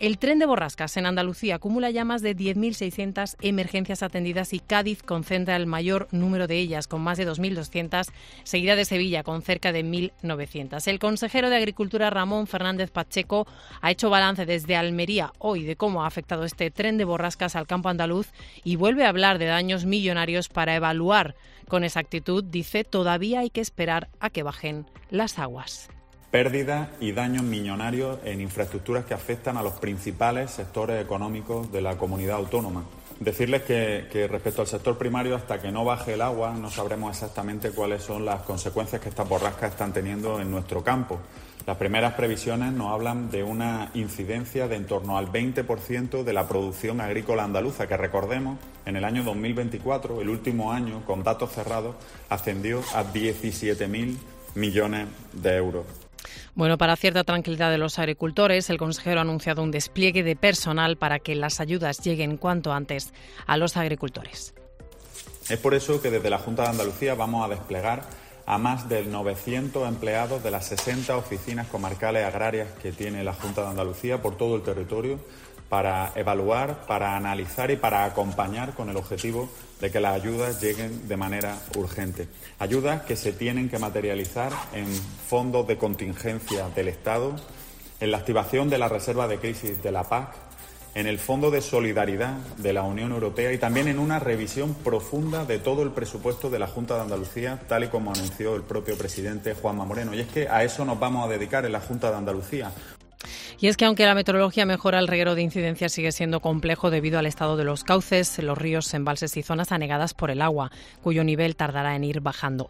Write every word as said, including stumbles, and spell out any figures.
El tren de borrascas en Andalucía acumula ya más de diez mil seiscientas emergencias atendidas y Cádiz concentra el mayor número de ellas, con más de dos mil doscientas, seguida de Sevilla, con cerca de mil novecientas. El consejero de Agricultura, Ramón Fernández Pacheco, ha hecho balance desde Almería hoy de cómo ha afectado este tren de borrascas al campo andaluz y vuelve a hablar de daños millonarios para evaluar con exactitud. Dice, todavía hay que esperar a que bajen las aguas. Pérdidas y daños millonarios en infraestructuras que afectan a los principales sectores económicos de la comunidad autónoma. Decirles que, que respecto al sector primario, hasta que no baje el agua, no sabremos exactamente cuáles son las consecuencias que estas borrascas están teniendo en nuestro campo. Las primeras previsiones nos hablan de una incidencia de en torno al veinte por ciento de la producción agrícola andaluza, que recordemos, en el año dos mil veinticuatro, el último año, con datos cerrados, ascendió a diecisiete mil millones de euros. Bueno, para cierta tranquilidad de los agricultores, el consejero ha anunciado un despliegue de personal para que las ayudas lleguen cuanto antes a los agricultores. Es por eso que desde la Junta de Andalucía vamos a desplegar a más de novecientos empleados de las sesenta oficinas comarcales agrarias que tiene la Junta de Andalucía por todo el territorio, para evaluar, para analizar y para acompañar con el objetivo de que las ayudas lleguen de manera urgente. Ayudas que se tienen que materializar en fondos de contingencia del Estado, en la activación de la reserva de crisis de la P A C, en el Fondo de Solidaridad de la Unión Europea y también en una revisión profunda de todo el presupuesto de la Junta de Andalucía, tal y como anunció el propio presidente Juanma Moreno. Y es que a eso nos vamos a dedicar en la Junta de Andalucía. Y es que aunque la meteorología mejora, el reguero de incidencias sigue siendo complejo debido al estado de los cauces, los ríos, embalses y zonas anegadas por el agua, cuyo nivel tardará en ir bajando.